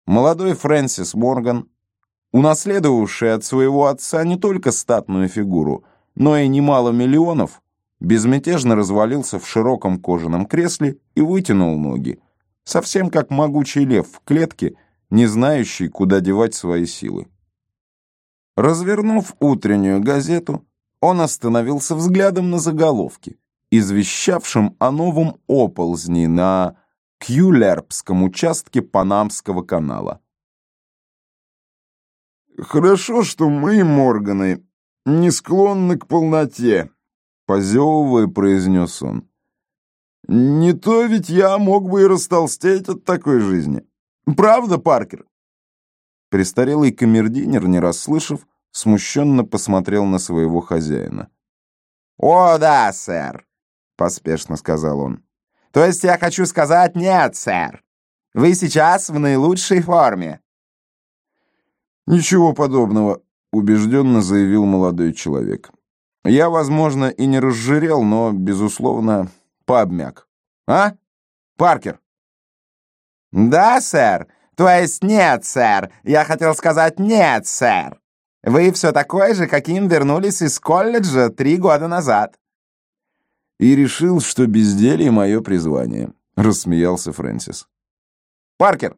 Молодой Фрэнсис Морган, унаследовавший от своего отца не только статную фигуру, но и немало миллионов, безмятежно развалился в широком кожаном кресле и вытянул ноги, совсем как могучий лев в клетке, не знающий, куда девать свои силы. Развернув утреннюю газету, он остановился взглядом на заголовке, извещавшем о новом оползне на Кьюлерпском участке Панамского канала. «Хорошо, что мы, Морганы, не склонны к полноте», — позевывая, произнес он. «Не то ведь я мог бы и растолстеть от такой жизни. Правда, Паркер?» Престарелый камердинер, не расслышав, смущенно посмотрел на своего хозяина. «О, да, сэр», — поспешно сказал он. «То есть я хочу сказать нет, сэр. Вы сейчас в наилучшей форме». «Ничего подобного», — убежденно заявил молодой человек. «Я, возможно, и не разжирел, но, безусловно, пообмяк. А, Паркер?» «Да, сэр. То есть нет, сэр. Я хотел сказать нет, сэр. Вы все такой же, каким вернулись из колледжа 3 года назад». «И решил, что безделье — мое призвание», — рассмеялся Фрэнсис. «Паркер!»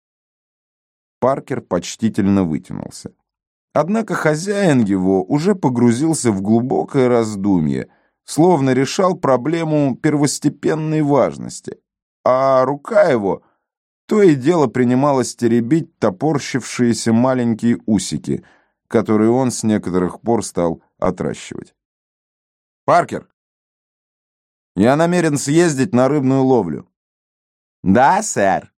Паркер почтительно вытянулся. Однако хозяин его уже погрузился в глубокое раздумье, словно решал проблему первостепенной важности, а рука его то и дело принималась теребить топорщившиеся маленькие усики, которые он с некоторых пор стал отращивать. «Паркер, я намерен съездить на рыбную ловлю». «Да, сэр».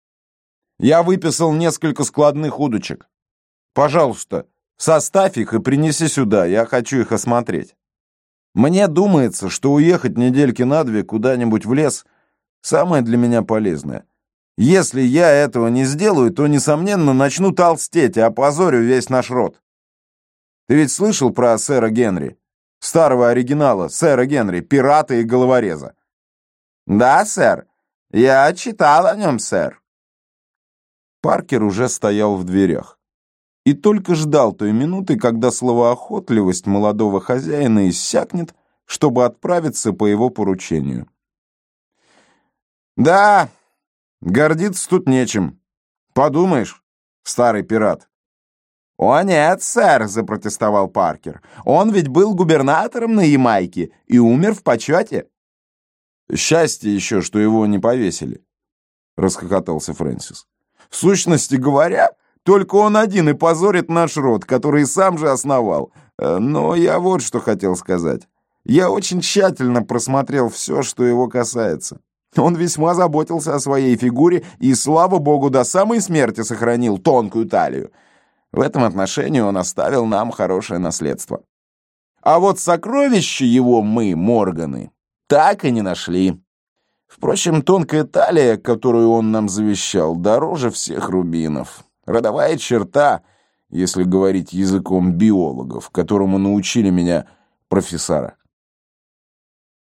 «Я выписал несколько складных удочек. Пожалуйста, составь их и принеси сюда, я хочу их осмотреть. Мне думается, что уехать недельки на 2 куда-нибудь в лес — самое для меня полезное. Если я этого не сделаю, то, несомненно, начну толстеть и опозорю весь наш род. Ты ведь слышал про сэра Генри? Старого оригинала сэра Генри, пирата и головореза?» «Да, сэр. Я читал о нем, сэр». Паркер уже стоял в дверях и только ждал той минуты, когда словоохотливость молодого хозяина иссякнет, чтобы отправиться по его поручению. «Да, гордиться тут нечем. Подумаешь, старый пират». «О нет, сэр», — запротестовал Паркер. «Он ведь был губернатором на Ямайке и умер в почете». «Счастье еще, что его не повесили», — расхохотался Фрэнсис. «В сущности говоря, только он один и позорит наш род, который сам же основал. Но я вот что хотел сказать. Я очень тщательно просмотрел все, что его касается. Он весьма заботился о своей фигуре и, слава богу, до самой смерти сохранил тонкую талию. В этом отношении он оставил нам хорошее наследство. А вот сокровища его мы, Морганы, так и не нашли. Впрочем, тонкая талия, которую он нам завещал, дороже всех рубинов. Родовая черта, если говорить языком биологов, которому научили меня профессора.